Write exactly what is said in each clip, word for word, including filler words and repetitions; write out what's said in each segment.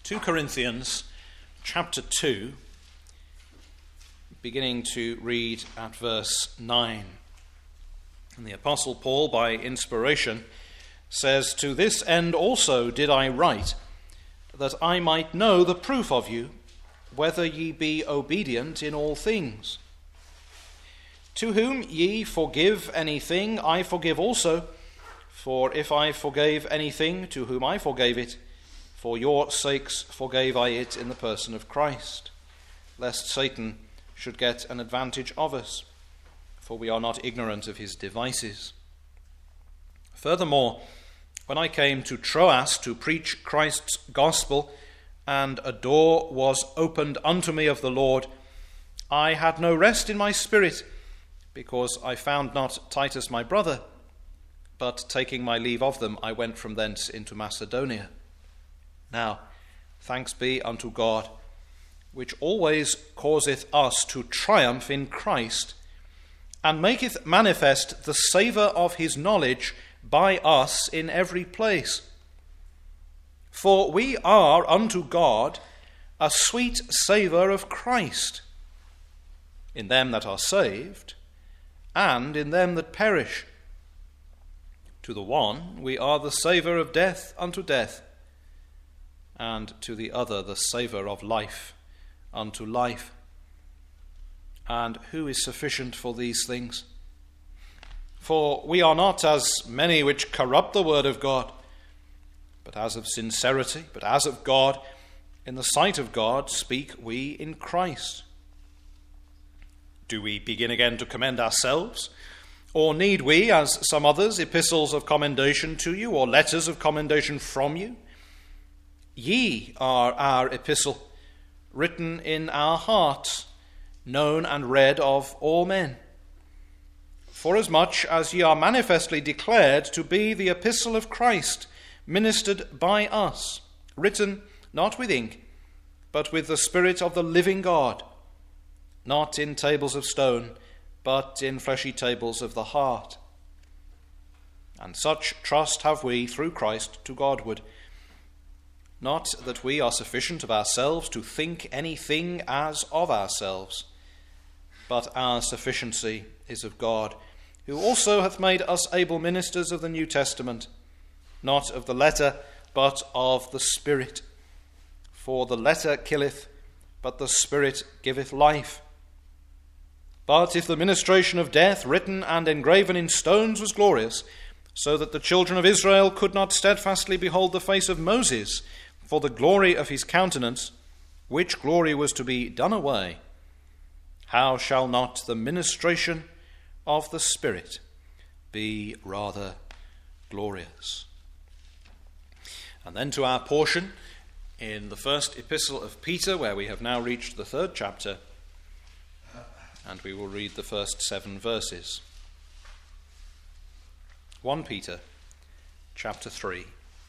Second Corinthians chapter two, beginning to read at verse nine. And the Apostle Paul, by inspiration, says, "To this end also did I write, that I might know the proof of you, whether ye be obedient in all things. To whom ye forgive anything, I forgive also. For if I forgave anything, to whom I forgave it, for your sakes forgave I it in the person of Christ, lest Satan should get an advantage of us, for we are not ignorant of his devices. Furthermore, when I came to Troas to preach Christ's gospel, and a door was opened unto me of the Lord, I had no rest in my spirit, because I found not Titus my brother. But taking my leave of them, I went from thence into Macedonia. Now, thanks be unto God, which always causeth us to triumph in Christ, and maketh manifest the savour of his knowledge by us in every place. For we are unto God a sweet savour of Christ, in them that are saved, and in them that perish. To the one we are the savour of death unto death, and to the other the savour of life unto life. And who is sufficient for these things? For we are not as many which corrupt the word of God, but as of sincerity, but as of God, in the sight of God speak we in Christ. Do we begin again to commend ourselves? Or need we, as some others, epistles of commendation to you, or letters of commendation from you? Ye are our epistle, written in our hearts, known and read of all men. Forasmuch as ye are manifestly declared to be the epistle of Christ, ministered by us, written not with ink, but with the Spirit of the living God, not in tables of stone, but in fleshy tables of the heart. And such trust have we through Christ to Godward. Not that we are sufficient of ourselves to think anything as of ourselves, but our sufficiency is of God, who also hath made us able ministers of the New Testament, not of the letter, but of the Spirit. For the letter killeth, but the Spirit giveth life. But if the ministration of death, written and engraven in stones, was glorious, so that the children of Israel could not steadfastly behold the face of Moses for the glory of his countenance, which glory was to be done away, how shall not the ministration of the Spirit be rather glorious?" And then to our portion in the first epistle of Peter, where we have now reached the third chapter, and we will read the first seven verses. First Peter chapter three.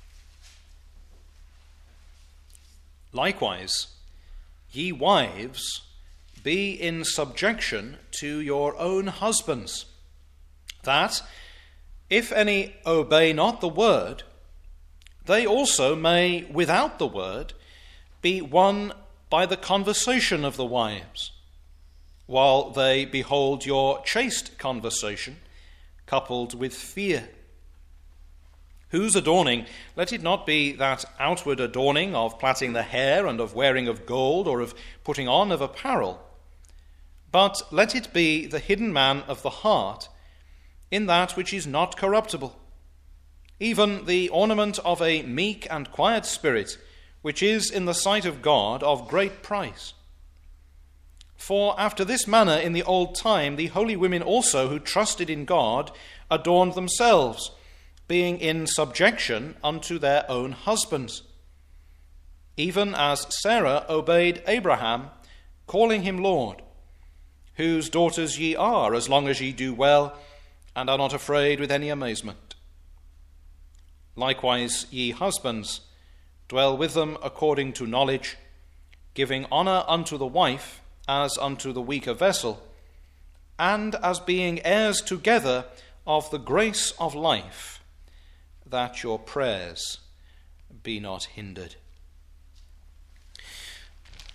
Likewise, ye wives, be in subjection to your own husbands, that, if any obey not the word, they also may, without the word, be won by the conversation of the wives, while they behold your chaste conversation, coupled with fear. Whose adorning, let it not be that outward adorning of plaiting the hair and of wearing of gold or of putting on of apparel, but let it be the hidden man of the heart, in that which is not corruptible, even the ornament of a meek and quiet spirit, which is in the sight of God of great price. For after this manner in the old time the holy women also who trusted in God adorned themselves, being in subjection unto their own husbands, even as Sarah obeyed Abraham, calling him Lord, whose daughters ye are, as long as ye do well, and are not afraid with any amazement. Likewise, ye husbands, dwell with them according to knowledge, giving honour unto the wife as unto the weaker vessel, and as being heirs together of the grace of life, that your prayers be not hindered.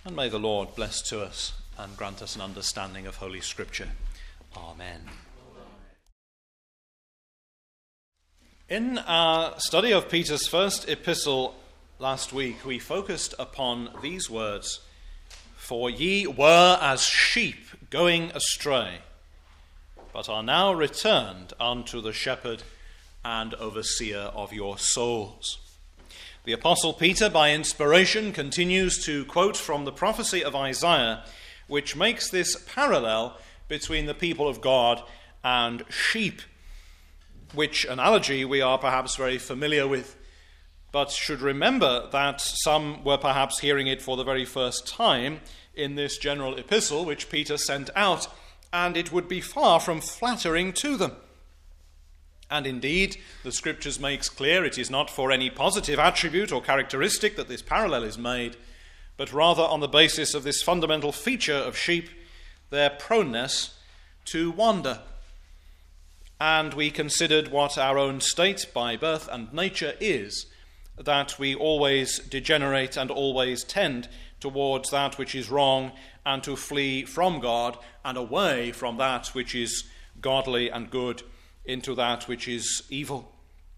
And may the Lord bless to us and grant us an understanding of Holy Scripture. Amen. In our study of Peter's first epistle last week, we focused upon these words, "For ye were as sheep going astray, but are now returned unto the shepherd and overseer of your souls." The Apostle Peter, by inspiration, continues to quote from the prophecy of Isaiah, which makes this parallel between the people of God and sheep, which analogy we are perhaps very familiar with, but should remember that some were perhaps hearing it for the very first time in this general epistle which Peter sent out, and it would be far from flattering to them. And indeed, the Scriptures makes clear it is not for any positive attribute or characteristic that this parallel is made, but rather on the basis of this fundamental feature of sheep, their proneness to wander. And we considered what our own state by birth and nature is, that we always degenerate and always tend towards that which is wrong and to flee from God and away from that which is godly and good into that which is evil.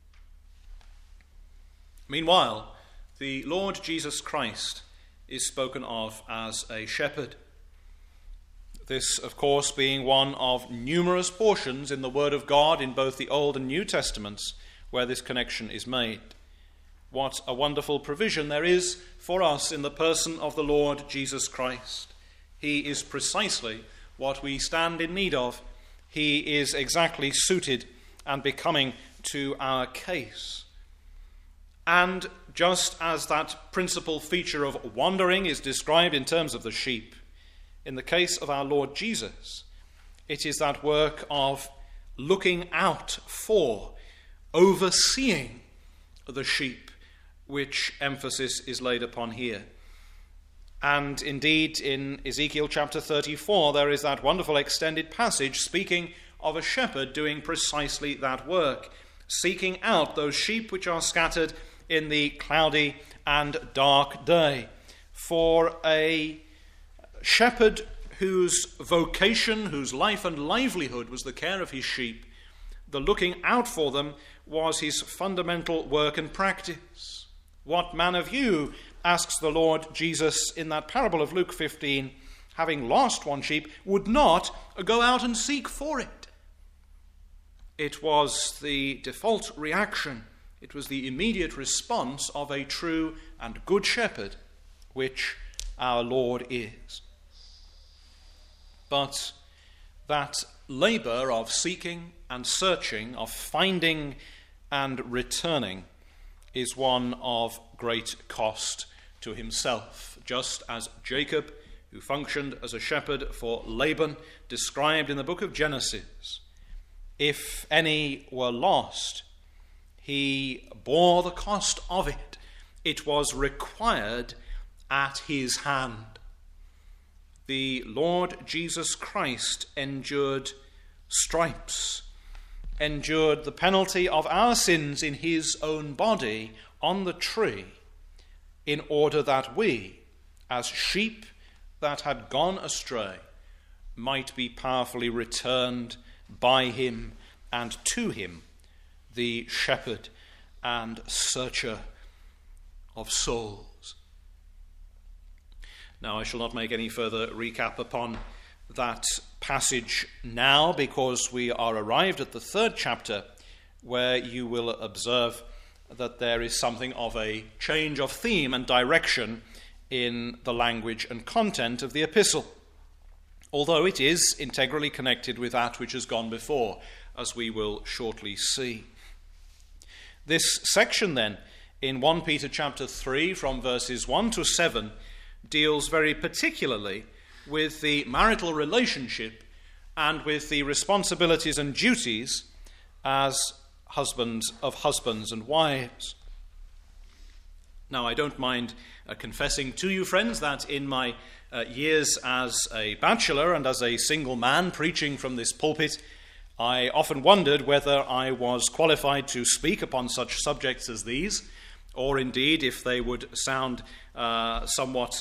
Meanwhile, the Lord Jesus Christ is spoken of as a shepherd. This, of course, being one of numerous portions in the Word of God in both the Old and New Testaments where this connection is made. What a wonderful provision there is for us in the person of the Lord Jesus Christ. He is precisely what we stand in need of. He is exactly suited and becoming to our case. And just as that principal feature of wandering is described in terms of the sheep, in the case of our Lord Jesus, it is that work of looking out for, overseeing the sheep, which emphasis is laid upon here. And indeed, in Ezekiel chapter thirty-four, there is that wonderful extended passage speaking of a shepherd doing precisely that work, seeking out those sheep which are scattered in the cloudy and dark day. For a shepherd whose vocation, whose life and livelihood was the care of his sheep, the looking out for them was his fundamental work and practice. What man of you, asks the Lord Jesus in that parable of Luke fifteen, having lost one sheep, would not go out and seek for it? It was the default reaction, it was the immediate response of a true and good shepherd, which our Lord is. But that labour of seeking and searching, of finding and returning, is one of great cost to himself, just as Jacob, who functioned as a shepherd for Laban, described in the book of Genesis. If any were lost, he bore the cost of it. It was required at his hand. The Lord Jesus Christ endured stripes, endured the penalty of our sins in his own body on the tree, in order that we, as sheep that had gone astray, might be powerfully returned by him and to him, the shepherd and searcher of souls. Now, I shall not make any further recap upon that passage now, because we are arrived at the third chapter, where you will observe that there is something of a change of theme and direction in the language and content of the epistle, although it is integrally connected with that which has gone before, as we will shortly see. This section then, in First Peter chapter three, from verses one to seven, deals very particularly with the marital relationship and with the responsibilities and duties as husbands of husbands and wives. Now, I don't mind uh, confessing to you, friends, that in my uh, years as a bachelor and as a single man preaching from this pulpit, I often wondered whether I was qualified to speak upon such subjects as these, or indeed if they would sound uh, somewhat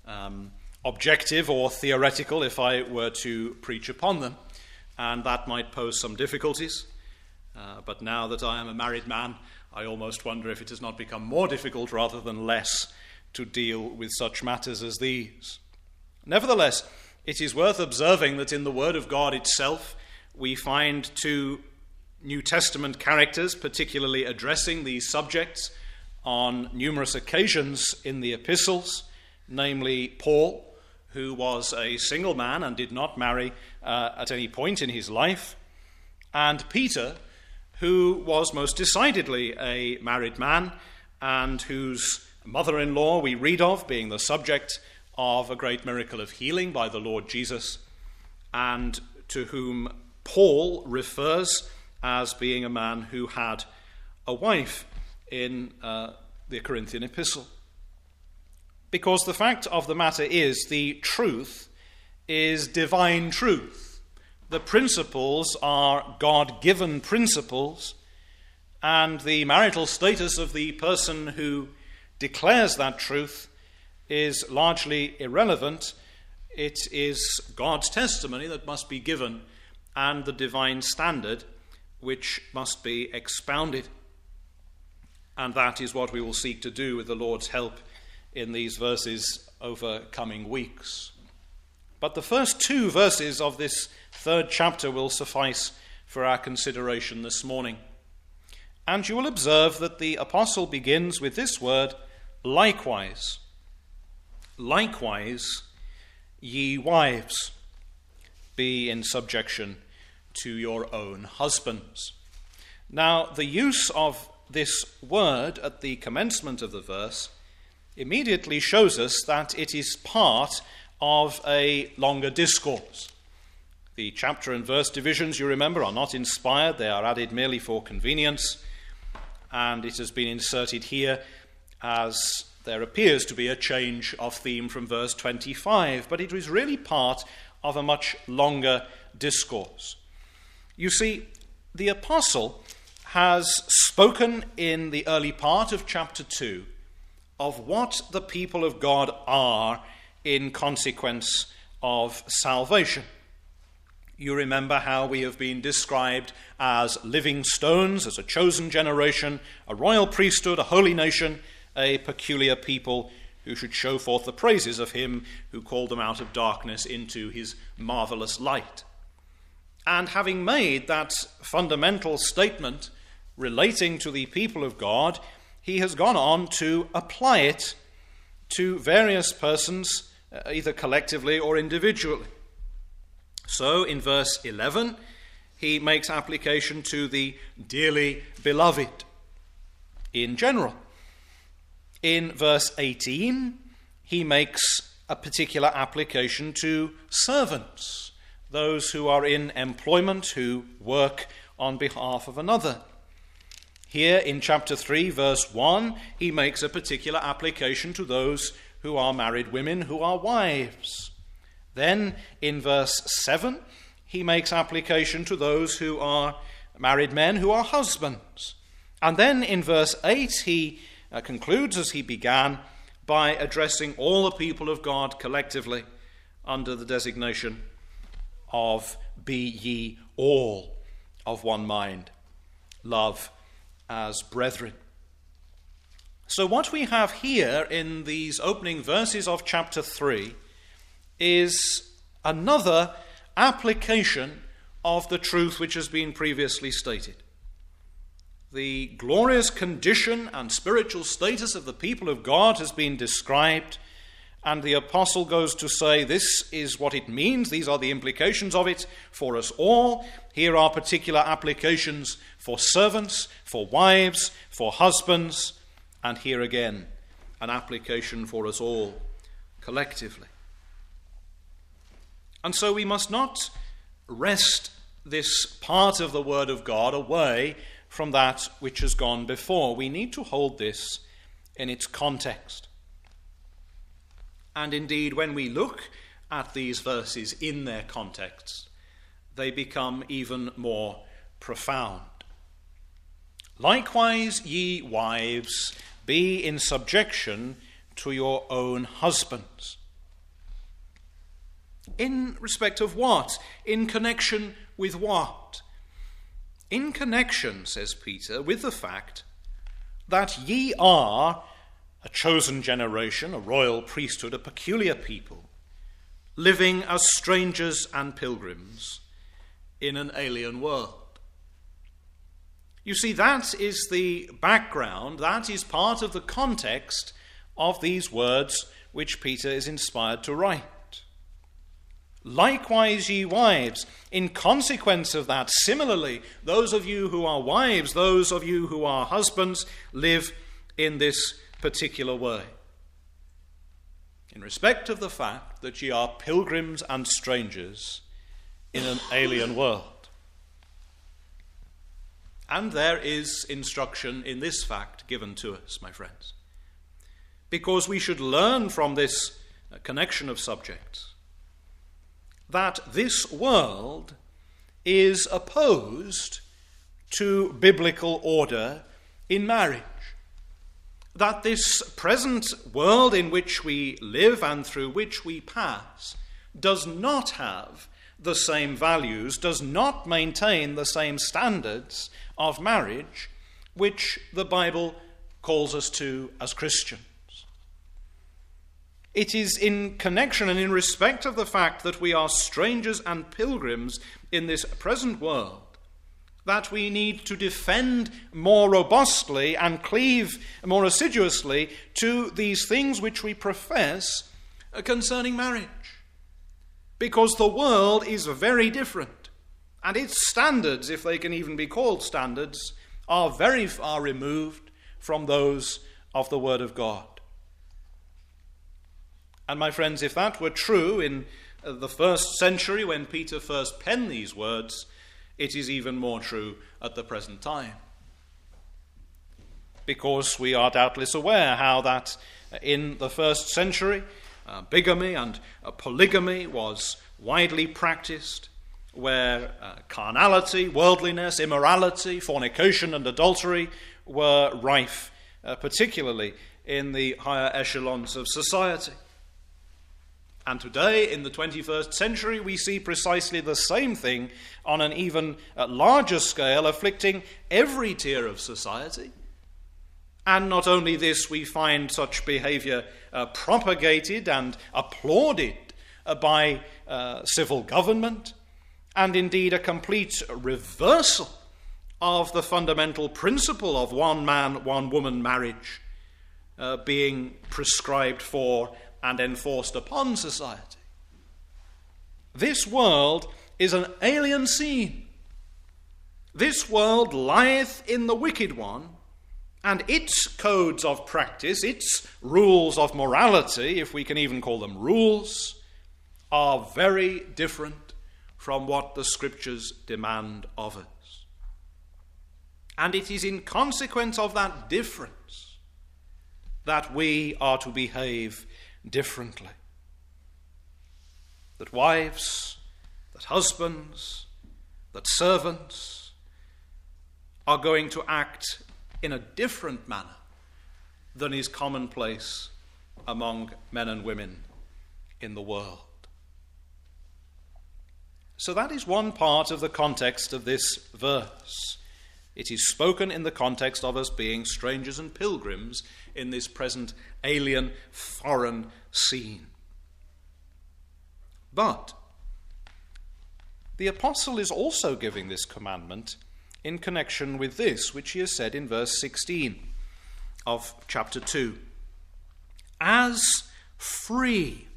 um, objective or theoretical if I were to preach upon them, and that might pose some difficulties. Uh, but now that I am a married man, I almost wonder if it has not become more difficult rather than less to deal with such matters as these. Nevertheless, it is worth observing that in the Word of God itself we find two New Testament characters particularly addressing these subjects on numerous occasions in the epistles, namely Paul, who was a single man and did not marry uh, at any point in his life, and Peter, who was most decidedly a married man and whose mother-in-law we read of being the subject of a great miracle of healing by the Lord Jesus, and to whom Paul refers as being a man who had a wife in uh, the Corinthian epistle. Because the fact of the matter is, the truth is divine truth. The principles are God-given principles, and the marital status of the person who declares that truth is largely irrelevant. It is God's testimony that must be given, and the divine standard which must be expounded. And that is what we will seek to do with the Lord's help in these verses over coming weeks. But the first two verses of this third chapter will suffice for our consideration this morning. And you will observe that the apostle begins with this word, likewise. Likewise, ye wives, be in subjection to your own husbands. Now, the use of this word at the commencement of the verse immediately shows us that it is part of a longer discourse. The chapter and verse divisions, you remember, are not inspired. They are added merely for convenience, and it has been inserted here as there appears to be a change of theme from verse twenty-five, but it is really part of a much longer discourse. You see, the apostle has spoken in the early part of chapter two of what the people of God are in consequence of salvation. You remember how we have been described as living stones, as a chosen generation, a royal priesthood, a holy nation, a peculiar people who should show forth the praises of him who called them out of darkness into his marvelous light. And having made that fundamental statement relating to the people of God, he has gone on to apply it to various persons, uh, either collectively or individually. So in verse eleven, he makes application to the dearly beloved in general. In verse eighteen, he makes a particular application to servants, those who are in employment, who work on behalf of another. Here in chapter three, verse one, he makes a particular application to those who are married women, who are wives. Then in verse seven, he makes application to those who are married men, who are husbands. And then in verse eight, he uh, concludes as he began by addressing all the people of God collectively under the designation of be ye all of one mind, love as brethren. So what we have here in these opening verses of chapter three is another application of the truth which has been previously stated. The glorious condition and spiritual status of the people of God has been described, and the apostle goes to say this is what it means, these are the implications of it for us all. Here are particular applications for servants, for wives, for husbands, and here again an application for us all collectively. And so we must not wrest this part of the Word of God away from that which has gone before. We need to hold this in its context. And indeed, when we look at these verses in their context, they become even more profound. Likewise, ye wives, be in subjection to your own husbands. In respect of what? In connection with what? In connection, says Peter, with the fact that ye are a chosen generation, a royal priesthood, a peculiar people, living as strangers and pilgrims in an alien world. You see, that is the background, that is part of the context of these words which Peter is inspired to write. Likewise, ye wives, in consequence of that, similarly, those of you who are wives, those of you who are husbands, live in this particular way. In respect of the fact that ye are pilgrims and strangers in an alien world. And there is instruction in this fact given to us, my friends, because we should learn from this connection of subjects that this world is opposed to biblical order in marriage. That this present world in which we live and through which we pass does not have the same values, does not maintain the same standards of marriage which the Bible calls us to as Christians. It is in connection and in respect of the fact that we are strangers and pilgrims in this present world that we need to defend more robustly and cleave more assiduously to these things which we profess concerning marriage. Because the world is very different, and its standards, if they can even be called standards, are very far removed from those of the Word of God. And my friends, if that were true in the first century when Peter first penned these words, it is even more true at the present time. Because we are doubtless aware how that in the first century, uh, bigamy and uh, polygamy was widely practiced, where uh, carnality, worldliness, immorality, fornication and adultery were rife, uh, particularly in the higher echelons of society. And today, in the twenty-first century, we see precisely the same thing on an even larger scale, afflicting every tier of society. And not only this, we find such behavior uh, propagated and applauded uh, by uh, civil government, and indeed a complete reversal of the fundamental principle of one man, one woman marriage uh, being prescribed for and enforced upon society. This world is an alien scene. This world lieth in the wicked one, and its codes of practice, its rules of morality, if we can even call them rules, are very different from what the Scriptures demand of us. And it is in consequence of that difference that we are to behave differently. That wives, that husbands, that servants are going to act in a different manner than is commonplace among men and women in the world. So that is one part of the context of this verse. It is spoken in the context of us being strangers and pilgrims in this present alien, foreign scene. But the apostle is also giving this commandment in connection with this, which he has said in verse sixteen of chapter two. As free.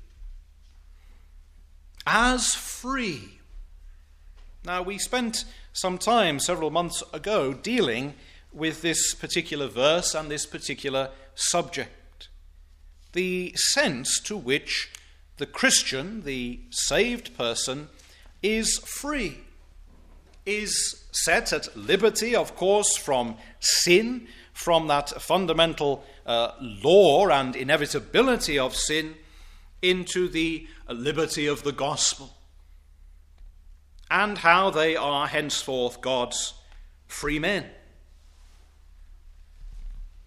As free. Now, we spent some time, several months ago, dealing with this particular verse and this particular subject. The sense to which the Christian, the saved person, is free, is set at liberty, of course, from sin, from that fundamental uh, law and inevitability of sin, into the liberty of the gospel, and how they are henceforth God's free men.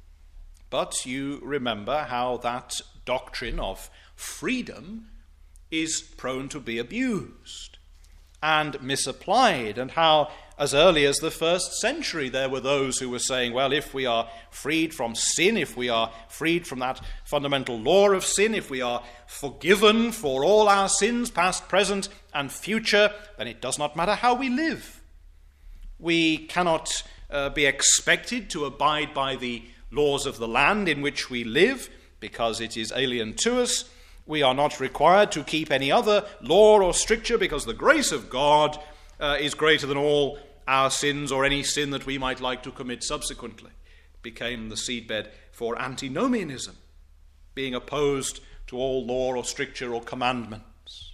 But you remember how that doctrine of freedom is prone to be abused and misapplied, and how as early as the first century there were those who were saying, well, if we are freed from sin, if we are freed from that fundamental law of sin, if we are forgiven for all our sins, past, present, and future, then it does not matter how we live. We cannot uh, be expected to abide by the laws of the land in which we live, because it is alien to us. We are not required to keep any other law or stricture, because the grace of God uh, is greater than all our sins, or any sin that we might like to commit subsequently. It became the seedbed for antinomianism, being opposed to all law or stricture or commandments.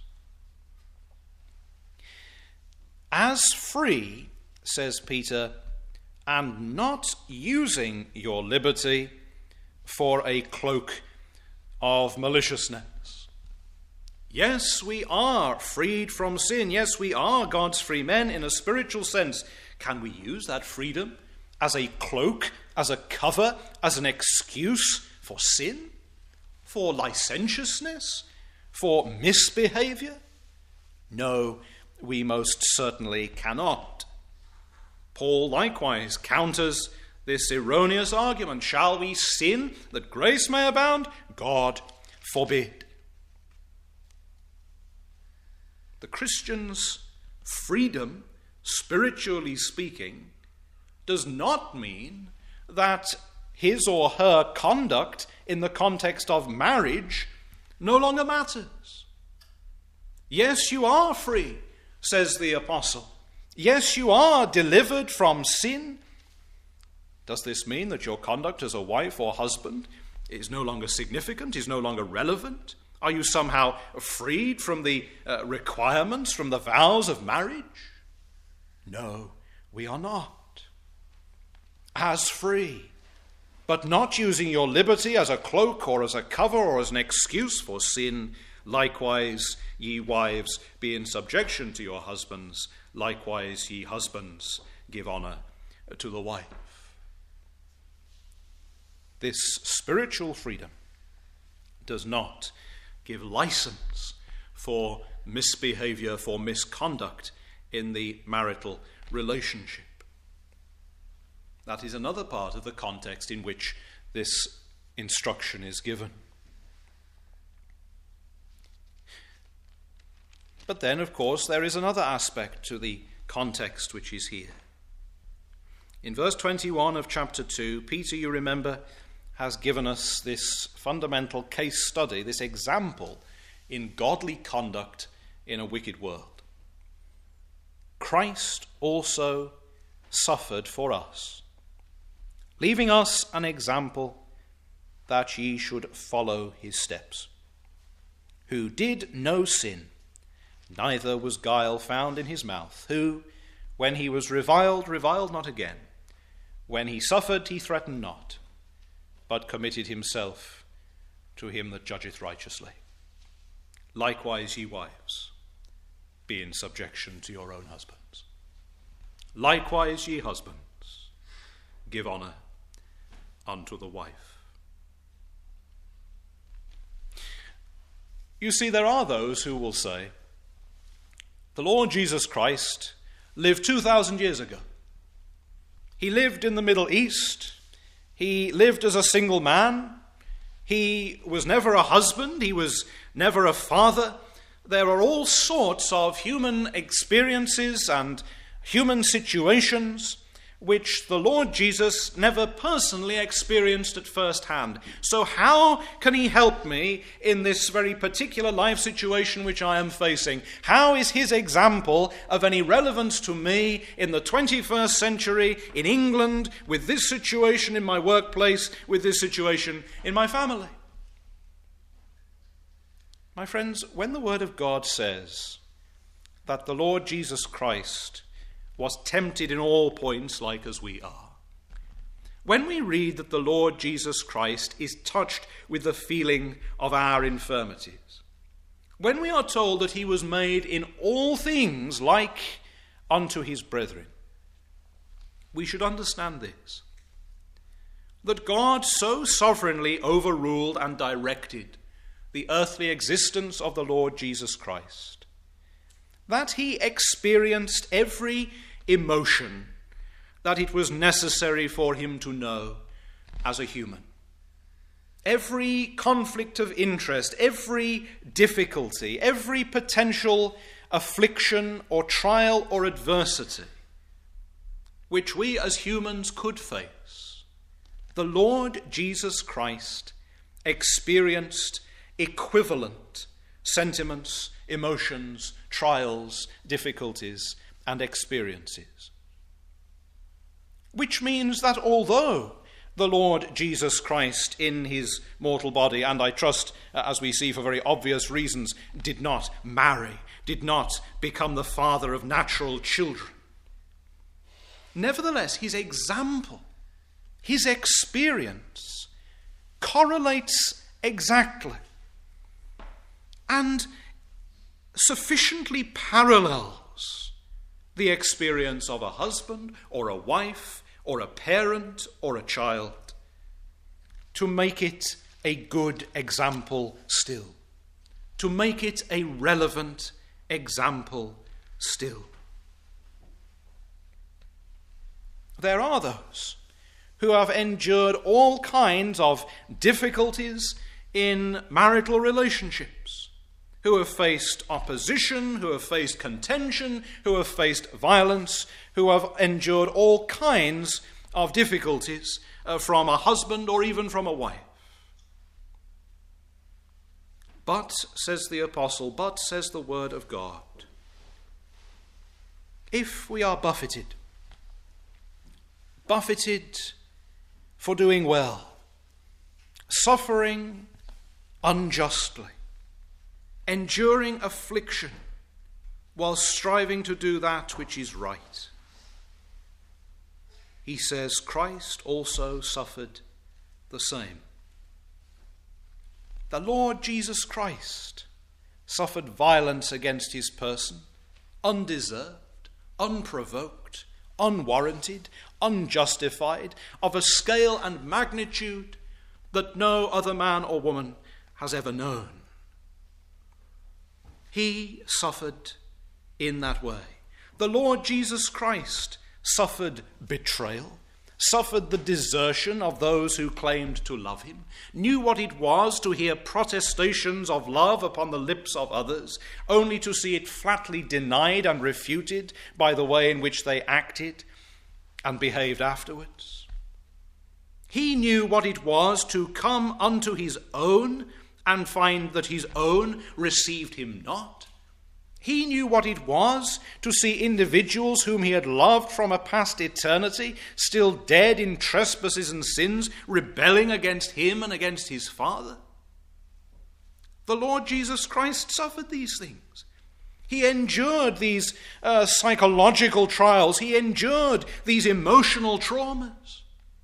As free, says Peter, and not using your liberty for a cloak of maliciousness. Yes, we are freed from sin. Yes, we are God's free men in a spiritual sense. Can we use that freedom as a cloak, as a cover, as an excuse for sin, for licentiousness, for misbehavior? No, we most certainly cannot. Paul likewise counters this erroneous argument. Shall we sin that grace may abound? God forbid. The Christian's freedom, spiritually speaking, does not mean that his or her conduct in the context of marriage no longer matters. Yes, you are free, says the apostle. Yes, you are delivered from sin. Does this mean that your conduct as a wife or husband is no longer significant, is no longer relevant? Are you somehow freed from the uh, requirements, from the vows of marriage? No, we are not. As free, but not using your liberty as a cloak or as a cover or as an excuse for sin, likewise, ye wives, be in subjection to your husbands. Likewise, ye husbands, give honor to the wife. This spiritual freedom does not give license for misbehavior, for misconduct in the marital relationship. That is another part of the context in which this instruction is given. But then, of course, there is another aspect to the context which is here. In verse twenty-one of chapter two, Peter, you remember, has given us this fundamental case study, this example in godly conduct in a wicked world. Christ also suffered for us, leaving us an example that ye should follow his steps, who did no sin, neither was guile found in his mouth, who, when he was reviled, reviled not again. When he suffered, he threatened not, but committed himself to him that judgeth righteously. Likewise, ye wives, be in subjection to your own husbands. Likewise, ye husbands, give honor unto the wife. You see, there are those who will say, the Lord Jesus Christ lived two thousand years ago. He lived in the Middle East. He lived as a single man. He was never a husband. He was never a father. There are all sorts of human experiences and human situations which the Lord Jesus never personally experienced at first hand. So how can he help me in this very particular life situation which I am facing? How is his example of any relevance to me in the twenty-first century in England, with this situation in my workplace, with this situation in my family? My friends, when the Word of God says that the Lord Jesus Christ was tempted in all points like as we are, when we read that the Lord Jesus Christ is touched with the feeling of our infirmities, when we are told that he was made in all things like unto his brethren, we should understand this, that God so sovereignly overruled and directed the earthly existence of the Lord Jesus Christ, that he experienced every emotion that it was necessary for him to know as a human. Every conflict of interest, every difficulty, every potential affliction or trial or adversity which we as humans could face, the Lord Jesus Christ experienced equivalent sentiments, emotions, trials, difficulties, and experiences. Which means that although the Lord Jesus Christ in his mortal body, and I trust, as we see for very obvious reasons, did not marry, did not become the father of natural children, nevertheless, his example, his experience correlates exactly and sufficiently parallels the experience of a husband or a wife or a parent or a child to make it a good example still, to make it a relevant example still. There are those who have endured all kinds of difficulties in marital relationships, who have faced opposition, who have faced contention, who have faced violence, who have endured all kinds of difficulties uh, from a husband or even from a wife. But, says the apostle, but, says the word of God, if we are buffeted, buffeted for doing well, suffering unjustly, enduring affliction while striving to do that which is right, he says Christ also suffered the same. The Lord Jesus Christ suffered violence against his person, undeserved, unprovoked, unwarranted, unjustified, of a scale and magnitude that no other man or woman has ever known. He suffered in that way. The Lord Jesus Christ suffered betrayal, suffered the desertion of those who claimed to love him, knew what it was to hear protestations of love upon the lips of others, only to see it flatly denied and refuted by the way in which they acted and behaved afterwards. He knew what it was to come unto his own and find that his own received him not. He knew what it was to see individuals whom he had loved from a past eternity, still dead in trespasses and sins, rebelling against him and against his Father. The Lord Jesus Christ suffered these things. He endured these uh, psychological trials. He endured these emotional traumas.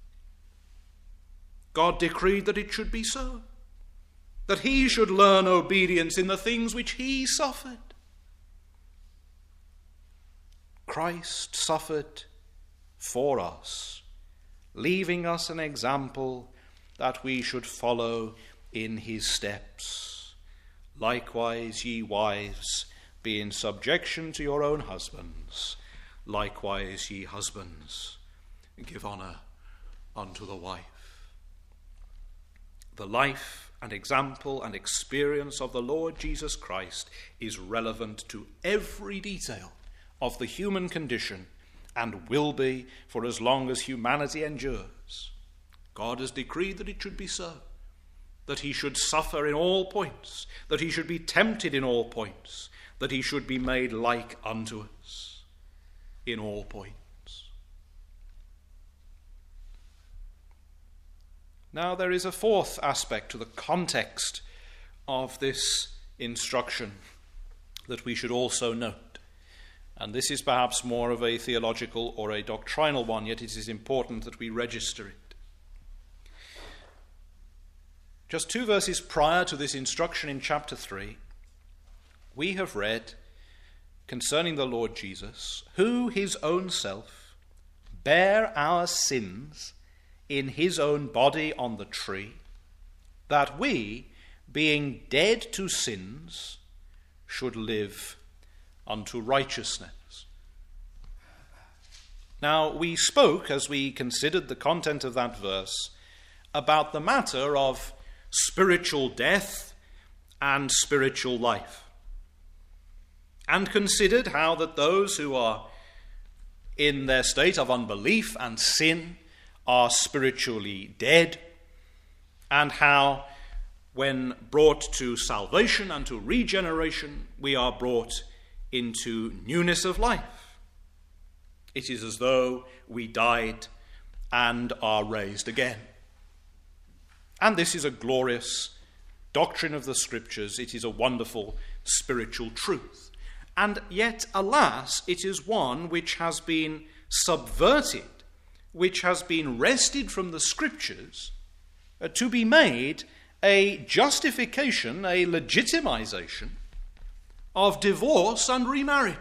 God decreed that it should be so, that he should learn obedience in the things which he suffered. Christ suffered for us, leaving us an example that we should follow in his steps. Likewise, ye wives, be in subjection to your own husbands. Likewise, ye husbands, give honour unto the wife. The life and example and experience of the Lord Jesus Christ is relevant to every detail of the human condition and will be for as long as humanity endures. God has decreed that it should be so, that he should suffer in all points, that he should be tempted in all points, that he should be made like unto us in all points. Now there is a fourth aspect to the context of this instruction that we should also note. And this is perhaps more of a theological or a doctrinal one, yet it is important that we register it. Just two verses prior to this instruction in chapter three, we have read concerning the Lord Jesus, who his own self bare our sins in his own body on the tree, that we, being dead to sins, should live unto righteousness. Now, we spoke, as we considered the content of that verse, about the matter of spiritual death and spiritual life, and considered how that those who are in their state of unbelief and sin are spiritually dead, and how when brought to salvation and to regeneration, we are brought into newness of life. It is as though we died and are raised again. And this is a glorious doctrine of the Scriptures. It is a wonderful spiritual truth. And yet, alas, it is one which has been subverted, which has been wrested from the Scriptures uh, to be made a justification, a legitimization of divorce and remarriage.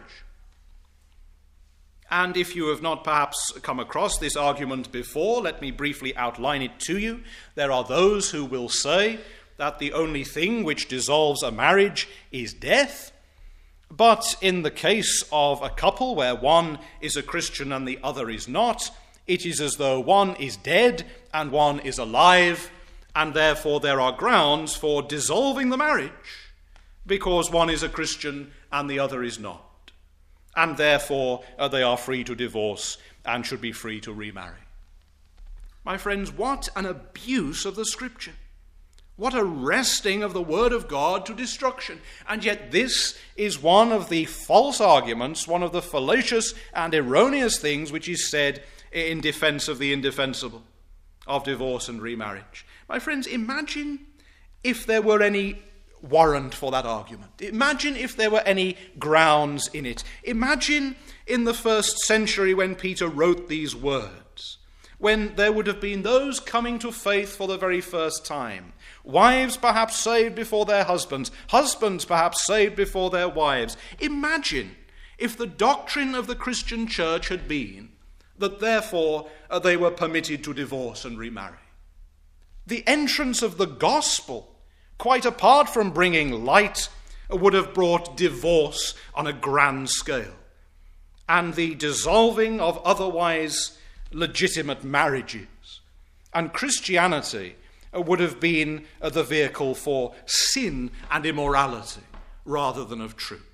And if you have not perhaps come across this argument before, let me briefly outline it to you. There are those who will say that the only thing which dissolves a marriage is death. But in the case of a couple where one is a Christian and the other is not, it is as though one is dead and one is alive, and therefore there are grounds for dissolving the marriage because one is a Christian and the other is not. And therefore uh, they are free to divorce and should be free to remarry. My friends, what an abuse of the Scripture. What a wresting of the Word of God to destruction. And yet this is one of the false arguments, one of the fallacious and erroneous things which is said in defense of the indefensible, of divorce and remarriage. My friends, imagine if there were any warrant for that argument. Imagine if there were any grounds in it. Imagine in the first century when Peter wrote these words, when there would have been those coming to faith for the very first time, wives perhaps saved before their husbands, husbands perhaps saved before their wives. Imagine if the doctrine of the Christian church had been that therefore uh, they were permitted to divorce and remarry. The entrance of the gospel, quite apart from bringing light, would have brought divorce on a grand scale, and the dissolving of otherwise legitimate marriages. And Christianity would have been the vehicle for sin and immorality rather than of truth.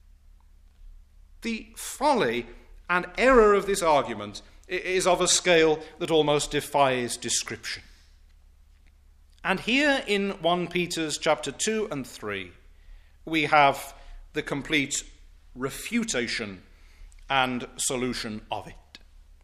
The folly and error of this argument is of a scale that almost defies description. And here in First Peter's chapter two and three, we have the complete refutation and solution of it.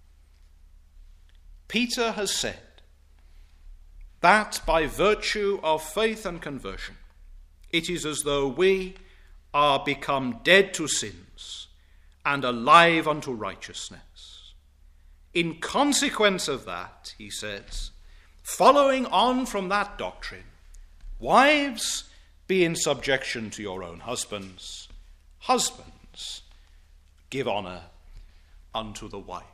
Peter has said that by virtue of faith and conversion, it is as though we are become dead to sins and alive unto righteousness. In consequence of that, he says, following on from that doctrine, wives, be in subjection to your own husbands. Husbands, give honour unto the wife.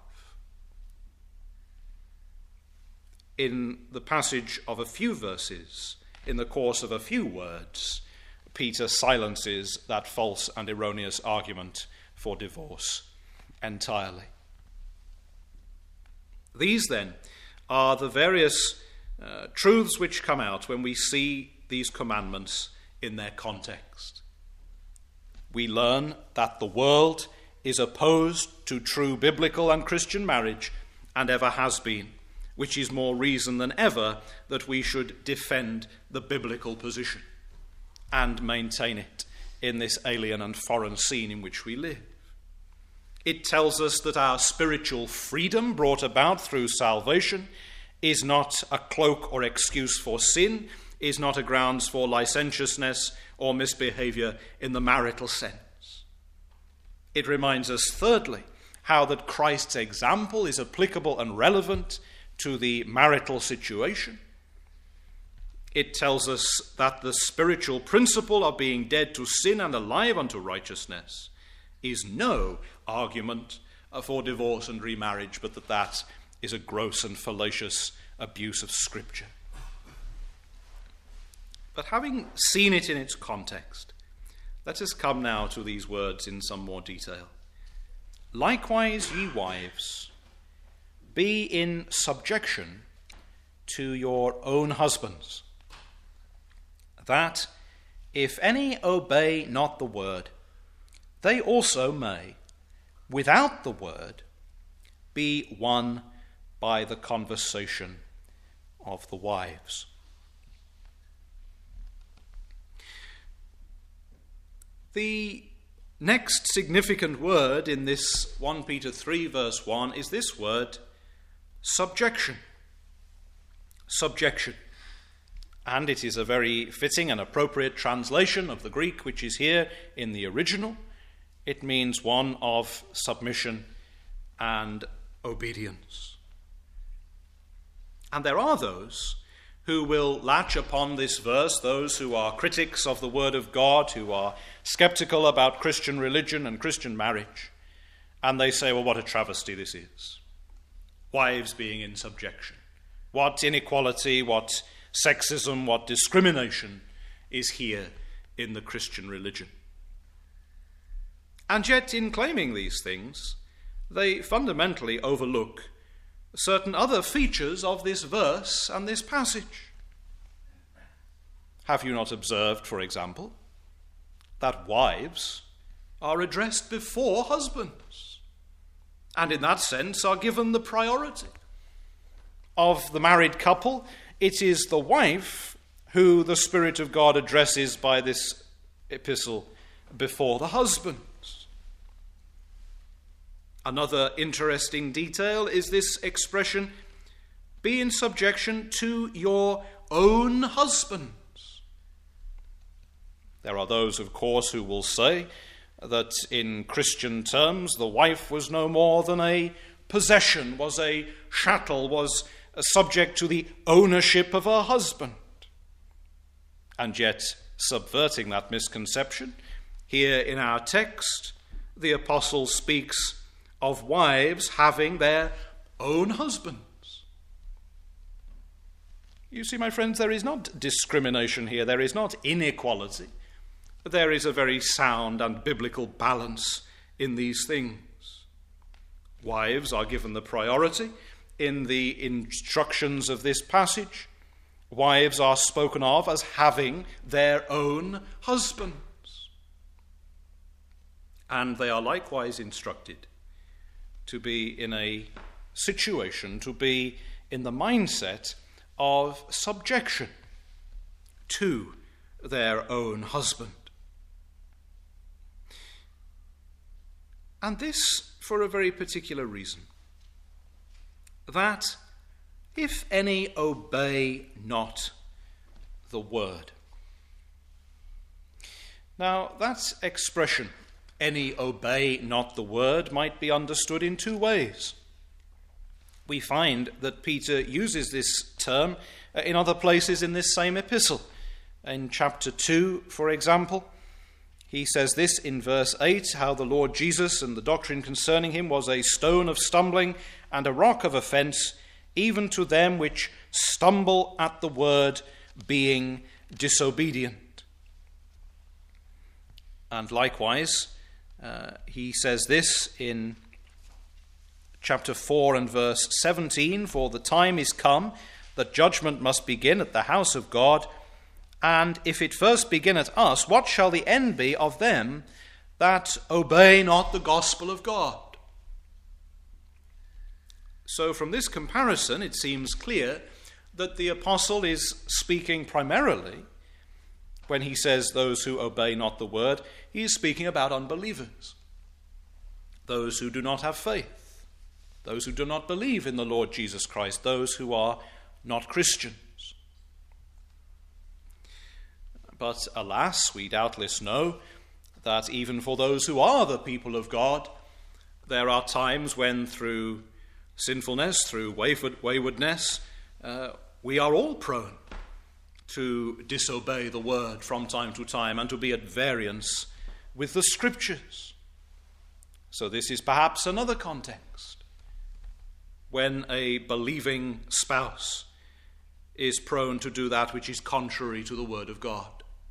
In the passage of a few verses, in the course of a few words, Peter silences that false and erroneous argument for divorce entirely. These, then, are the various uh, truths which come out when we see these commandments in their context. We learn that the world is opposed to true biblical and Christian marriage, and ever has been, which is more reason than ever that we should defend the biblical position and maintain it in this alien and foreign scene in which we live. It tells us that our spiritual freedom brought about through salvation is not a cloak or excuse for sin, is not a grounds for licentiousness or misbehavior in the marital sense. It reminds us, thirdly, how that Christ's example is applicable and relevant to the marital situation. It tells us that the spiritual principle of being dead to sin and alive unto righteousness is no argument for divorce and remarriage, but that that is a gross and fallacious abuse of Scripture. But having seen it in its context, let us come now to these words in some more detail. Likewise, ye wives, be in subjection to your own husbands, that if any obey not the word, they also may, without the word, be won by the conversation of the wives. The next significant word in this First Peter three verse one is this word, subjection. Subjection. And it is a very fitting and appropriate translation of the Greek which is here in the original. It means one of submission and obedience. And there are those who will latch upon this verse, those who are critics of the Word of God, who are skeptical about Christian religion and Christian marriage, and they say, well, what a travesty this is. Wives being in subjection. What inequality, what sexism, what discrimination is here in the Christian religion. And yet, in claiming these things, they fundamentally overlook certain other features of this verse and this passage. Have you not observed, for example, that wives are addressed before husbands, and in that sense are given the priority? Of the married couple, it is the wife who the Spirit of God addresses by this epistle before the husbands. Another interesting detail is this expression, be in subjection to your own husbands. There are those, of course, who will say that in Christian terms the wife was no more than a possession, was a chattel, was subject to the ownership of her husband. And yet, subverting that misconception, here in our text, the apostle speaks of wives having their own husbands. You see, my friends, there is not discrimination here, there is not inequality. There is a very sound and biblical balance in these things. Wives are given the priority in the instructions of this passage. Wives are spoken of as having their own husbands. And they are likewise instructed to be in a situation, to be in the mindset of subjection to their own husband. And this for a very particular reason, that if any obey not the word. Now, that expression, any obey not the word, might be understood in two ways. We find that Peter uses this term in other places in this same epistle. In chapter two, for example, he says this in verse eight, how the Lord Jesus and the doctrine concerning him was a stone of stumbling and a rock of offense, even to them which stumble at the word, being disobedient. And likewise, uh, he says this in chapter four and verse seventeen, for the time is come that judgment must begin at the house of God, and if it first begin at us, what shall the end be of them that obey not the gospel of God? So from this comparison, it seems clear that the apostle is speaking primarily, when he says those who obey not the word, he is speaking about unbelievers, those who do not have faith, those who do not believe in the Lord Jesus Christ, those who are not Christians. But alas, we doubtless know that even for those who are the people of God, there are times when through sinfulness, through wayward, waywardness, uh, we are all prone to disobey the word from time to time and to be at variance with the scriptures. So this is perhaps another context when a believing spouse is prone to do that which is contrary to the word of God.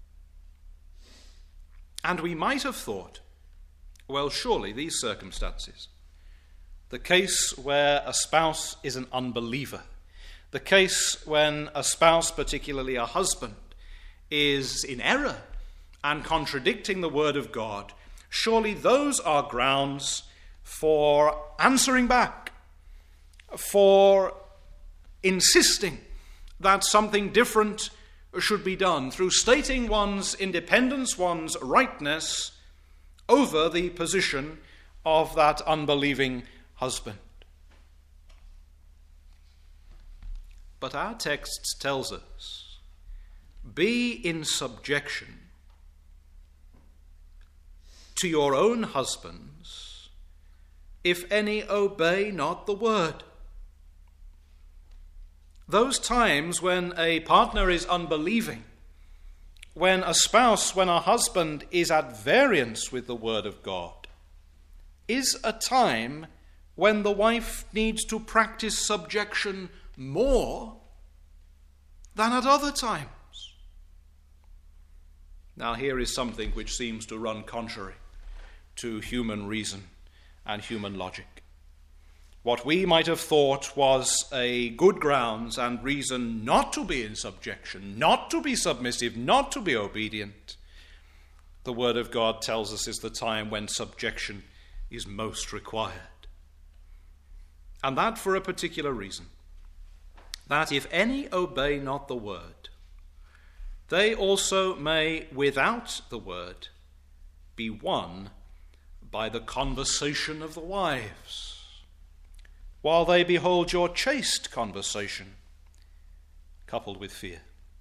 And we might have thought, well, surely these circumstances, the case where a spouse is an unbeliever, the case when a spouse, particularly a husband, is in error and contradicting the word of God, surely those are grounds for answering back, for insisting that something different should be done, through stating one's independence, one's rightness over the position of that unbelieving husband. But our text tells us, be in subjection to your own husbands, if any obey not the word. Those times when a partner is unbelieving, when a spouse, when a husband is at variance with the word of God, is a time when the wife needs to practice subjection more than at other times. Now, here is something which seems to run contrary to human reason and human logic. What we might have thought was a good grounds and reason not to be in subjection, not to be submissive, not to be obedient, the word of God tells us is the time when subjection is most required. And that for a particular reason, that if any obey not the word, they also may, without the word, be won by the conversation of the wives, while they behold your chaste conversation, coupled with fear.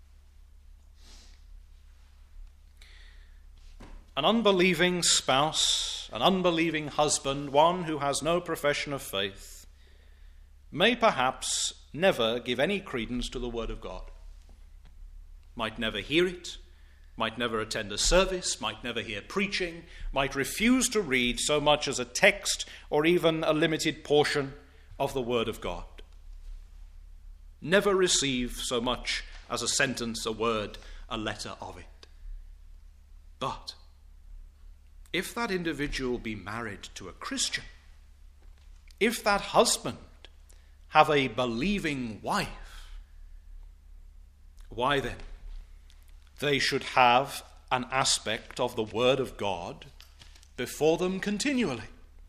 An unbelieving spouse, an unbelieving husband, one who has no profession of faith, may perhaps never give any credence to the word of God. Might never hear it, might never attend a service, might never hear preaching, might refuse to read so much as a text or even a limited portion of the word of God. Never receive so much as a sentence, a word, a letter of it. But if that individual be married to a Christian, if that husband have a believing wife, why then, they should have an aspect of the word of God before them continually.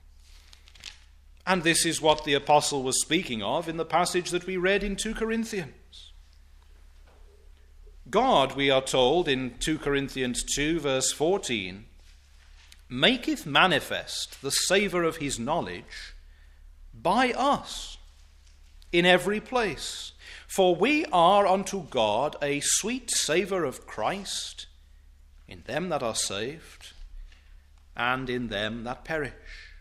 And this is what the apostle was speaking of in the passage that we read in Second Corinthians. God, we are told in Second Corinthians two, verse fourteen, maketh manifest the savour of his knowledge by us in every place. For we are unto God a sweet savour of Christ in them that are saved and in them that perish.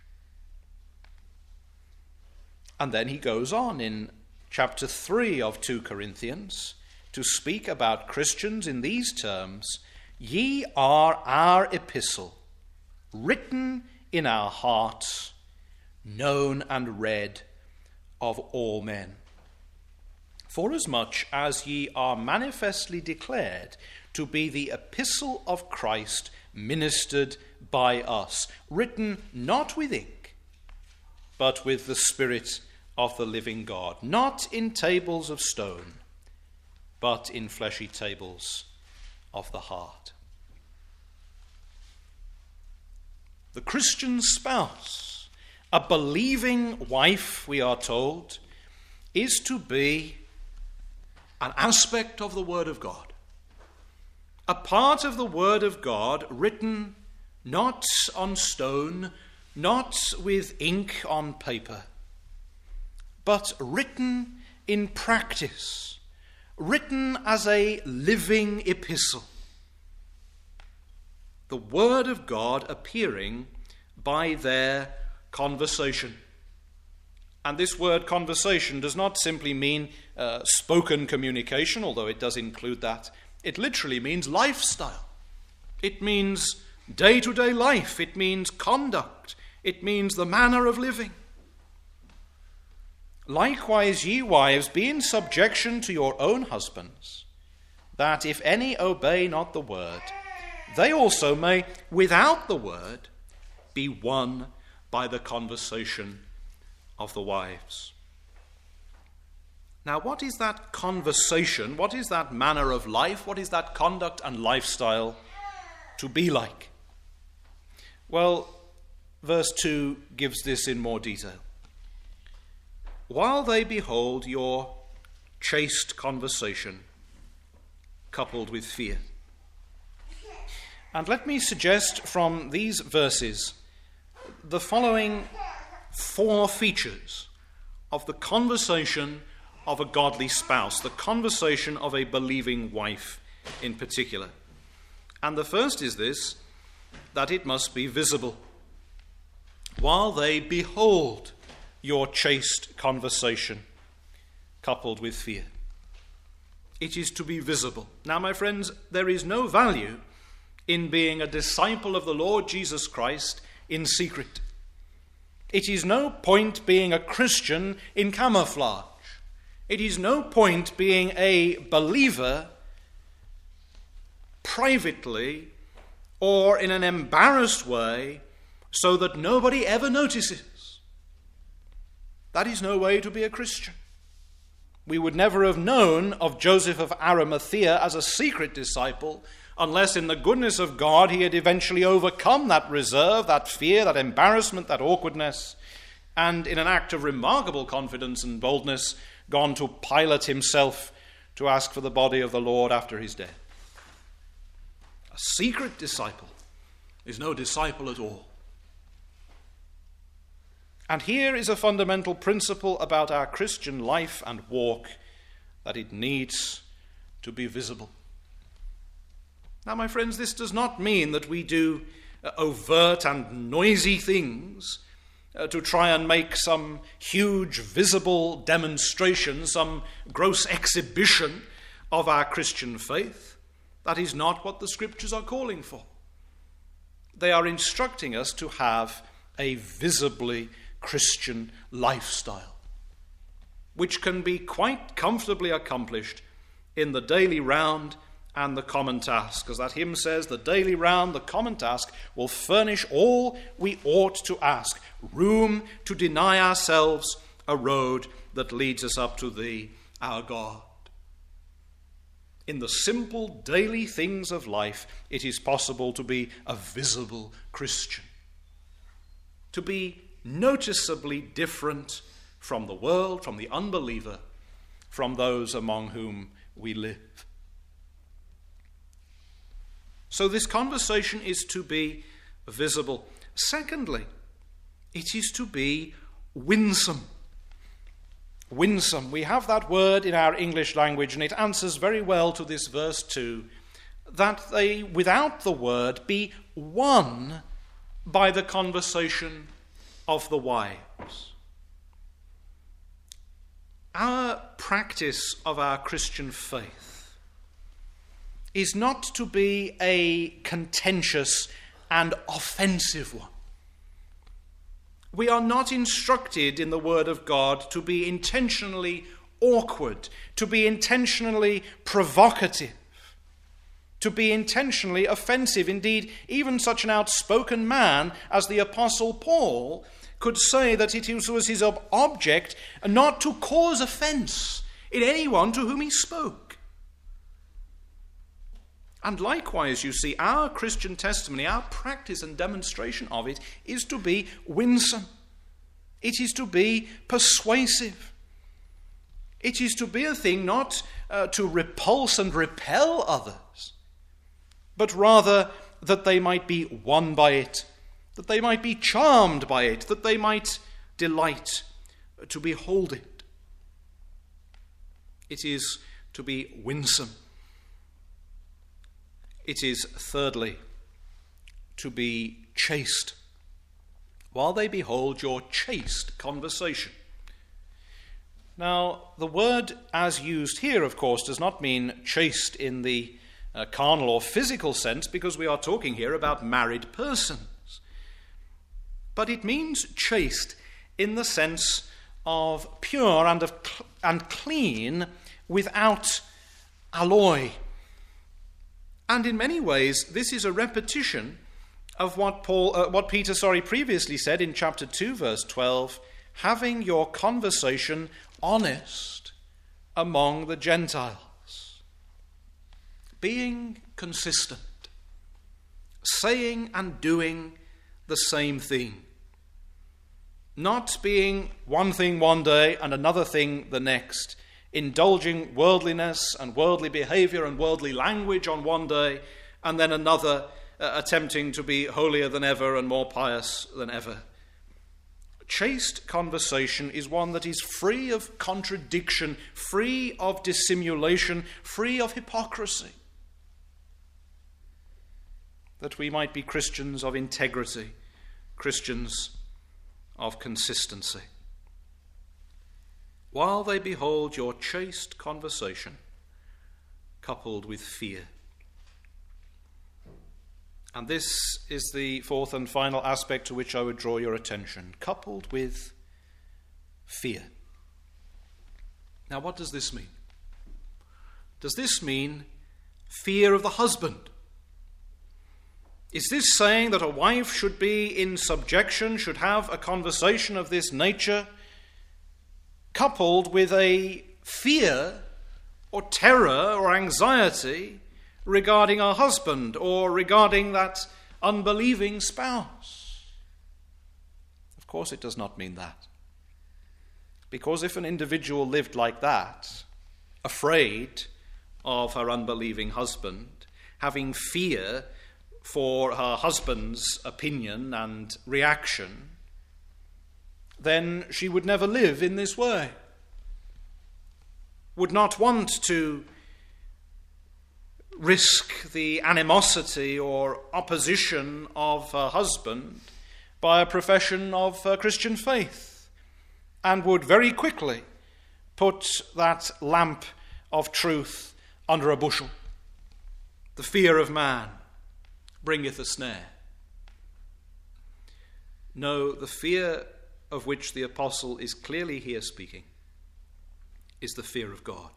And then he goes on in chapter three of Second Corinthians to speak about Christians in these terms: ye are our epistle, written in our hearts, known and read of all men. Forasmuch as ye are manifestly declared to be the epistle of Christ, ministered by us, written not with ink, but with the Spirit of the living God, not in tables of stone, but in fleshy tables of the heart. The Christian spouse, a believing wife, we are told, is to be an aspect of the Word of God, a part of the Word of God written not on stone, not with ink on paper, but written in practice, written as a living epistle. The Word of God appearing by their conversation. And this word conversation does not simply mean uh, spoken communication, although it does include that. It literally means lifestyle. It means day-to-day life. It means conduct. It means the manner of living. Likewise, ye wives, be in subjection to your own husbands, that if any obey not the word, they also may, without the word, be won by the conversation of the wives. Now, what is that conversation? What is that manner of life? What is that conduct and lifestyle to be like? Well, verse two gives this in more detail. While they behold your chaste conversation coupled with fear. And let me suggest from these verses the following four features of the conversation of a godly spouse, the conversation of a believing wife in particular. And the first is this, that it must be visible. While they behold your chaste conversation coupled with fear. It is to be visible. Now, my friends, there is no value in being a disciple of the Lord Jesus Christ in secret. It is no point being a Christian in camouflage. It is no point being a believer privately or in an embarrassed way so that nobody ever notices. That is no way to be a Christian. We would never have known of Joseph of Arimathea as a secret disciple unless in the goodness of God he had eventually overcome that reserve, that fear, that embarrassment, that awkwardness, and in an act of remarkable confidence and boldness gone to Pilate himself to ask for the body of the Lord after his death. A secret disciple is no disciple at all. And here is a fundamental principle about our Christian life and walk, that it needs to be visible. Now, my friends, this does not mean that we do overt and noisy things uh, to try and make some huge visible demonstration, some gross exhibition of our Christian faith. That is not what the Scriptures are calling for. They are instructing us to have a visibly Christian lifestyle, which can be quite comfortably accomplished in the daily round and the common task. As that hymn says, the daily round, the common task, will furnish all we ought to ask, room to deny ourselves a road that leads us up to Thee, our God. In the simple daily things of life, it is possible to be a visible Christian, to be noticeably different from the world, from the unbeliever, from those among whom we live. So this conversation is to be visible. Secondly, it is to be winsome. Winsome. We have that word in our English language, and it answers very well to this verse too, that they, without the word, be won by the conversation of the wives. Our practice of our Christian faith is not to be a contentious and offensive one. We are not instructed in the Word of God to be intentionally awkward, to be intentionally provocative, to be intentionally offensive. Indeed, even such an outspoken man as the Apostle Paul could say that it was his object not to cause offense in anyone to whom he spoke. And likewise, you see, our Christian testimony, our practice and demonstration of it is to be winsome. It is to be persuasive. It is to be a thing not uh, to repulse and repel others, but rather that they might be won by it, that they might be charmed by it, that they might delight to behold it. It is to be winsome. It is, thirdly, to be chaste. While they behold your chaste conversation. Now, the word as used here, of course, does not mean chaste in the uh, carnal or physical sense, because we are talking here about married persons. But it means chaste in the sense of pure and of cl- and clean without alloy. And in many ways, this is a repetition of what Paul, uh, what Peter, sorry, previously said in chapter two, verse twelve, having your conversation honest among the Gentiles, being consistent, saying and doing the same thing, not being one thing one day and another thing the next, indulging worldliness and worldly behavior and worldly language on one day, and then another uh, attempting to be holier than ever and more pious than ever. Chaste conversation is one that is free of contradiction, free of dissimulation, free of hypocrisy, that we might be Christians of integrity, Christians of consistency. While they behold your chaste conversation coupled with fear. And this is the fourth and final aspect to which I would draw your attention, coupled with fear. Now, what does this mean? Does this mean fear of the husband? Is this saying that a wife should be in subjection, should have a conversation of this nature, coupled with a fear or terror or anxiety regarding her husband or regarding that unbelieving spouse? Of course, it does not mean that. Because if an individual lived like that, afraid of her unbelieving husband, having fear for her husband's opinion and reaction, then she would never live in this way, would not want to risk the animosity or opposition of her husband by a profession of her Christian faith, and would very quickly put that lamp of truth under a bushel. The fear of man bringeth a snare. No, the fear of which the apostle is clearly here speaking is the fear of God.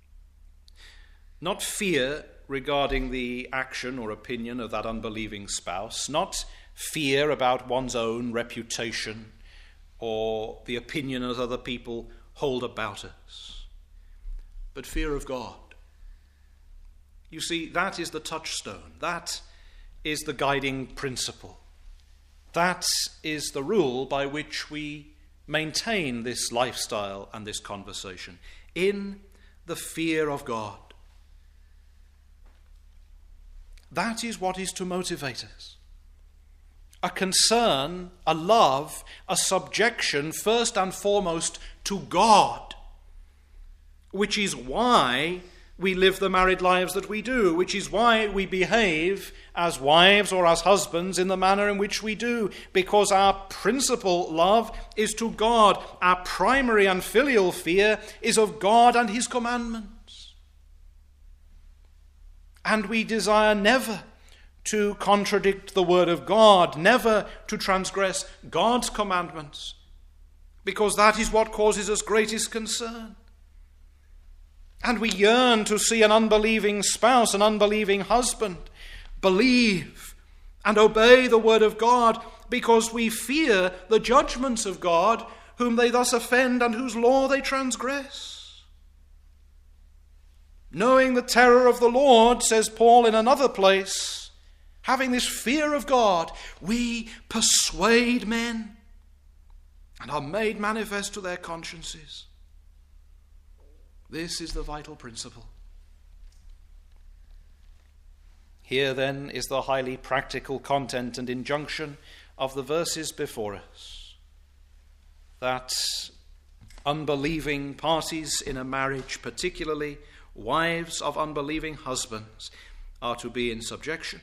Not fear regarding the action or opinion of that unbelieving spouse, not fear about one's own reputation or the opinion that other people hold about us, but fear of God. You see, that is the touchstone. That is the guiding principle. That is the rule by which we maintain this lifestyle and this conversation, in the fear of God. That is what is to motivate us. A concern, a love, a subjection, first and foremost, to God, which is why we live the married lives that we do, which is why we behave as wives or as husbands in the manner in which we do, because our principal love is to God. Our primary and filial fear is of God and his commandments. And we desire never to contradict the word of God, never to transgress God's commandments, because that is what causes us greatest concern. And we yearn to see an unbelieving spouse, an unbelieving husband, believe and obey the word of God, because we fear the judgments of God, whom they thus offend and whose law they transgress. Knowing the terror of the Lord, says Paul in another place, having this fear of God, we persuade men and are made manifest to their consciences. This is the vital principle. Here then is the highly practical content and injunction of the verses before us, that unbelieving parties in a marriage, particularly wives of unbelieving husbands, are to be in subjection.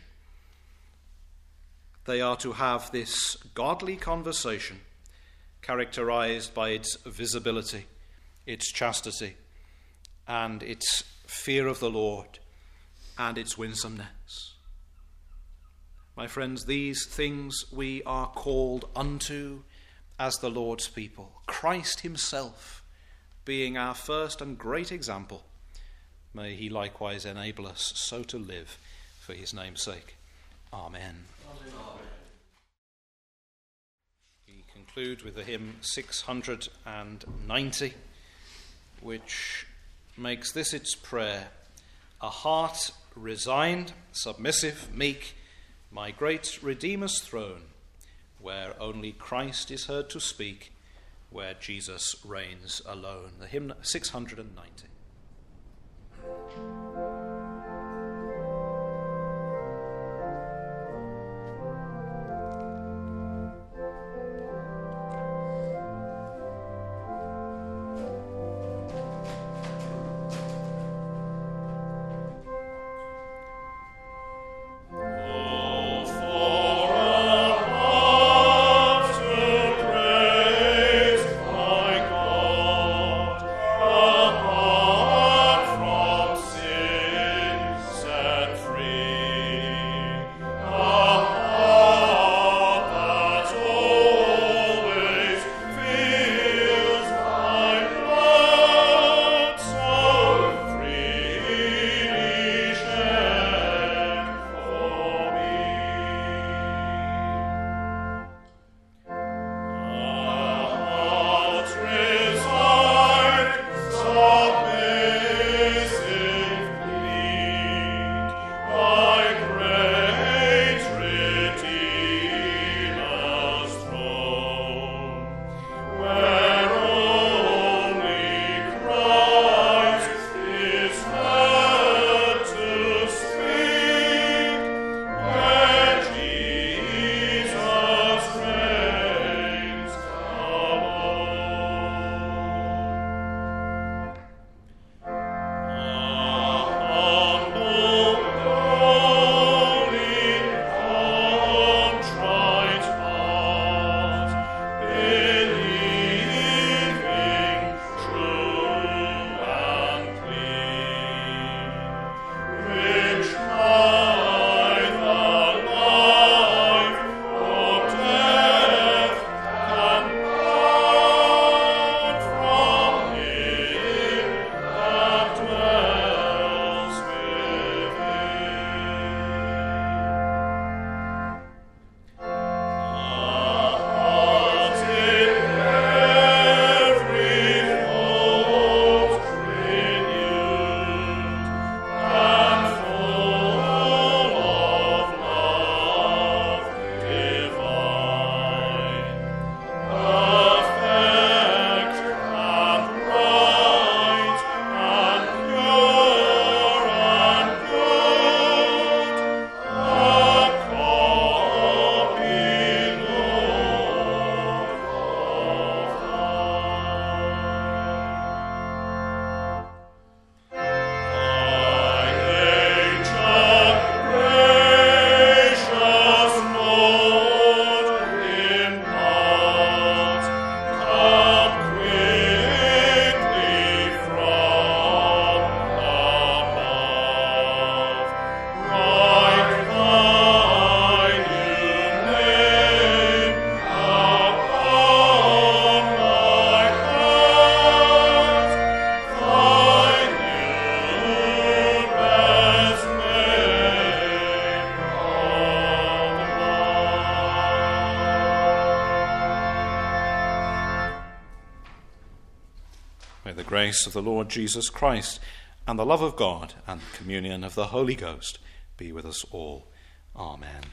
They are to have this godly conversation characterized by its visibility, its chastity, and its fear of the Lord, and its winsomeness. My friends, these things we are called unto as the Lord's people, Christ himself being our first and great example. May he likewise enable us so to live for his name's sake. Amen. Amen. We conclude with the hymn six hundred ninety, which makes this its prayer: a heart resigned, submissive, meek, my great Redeemer's throne, where only Christ is heard to speak, where Jesus reigns alone. The hymn six hundred ninety. May the grace of the Lord Jesus Christ and the love of God and the communion of the Holy Ghost be with us all. Amen.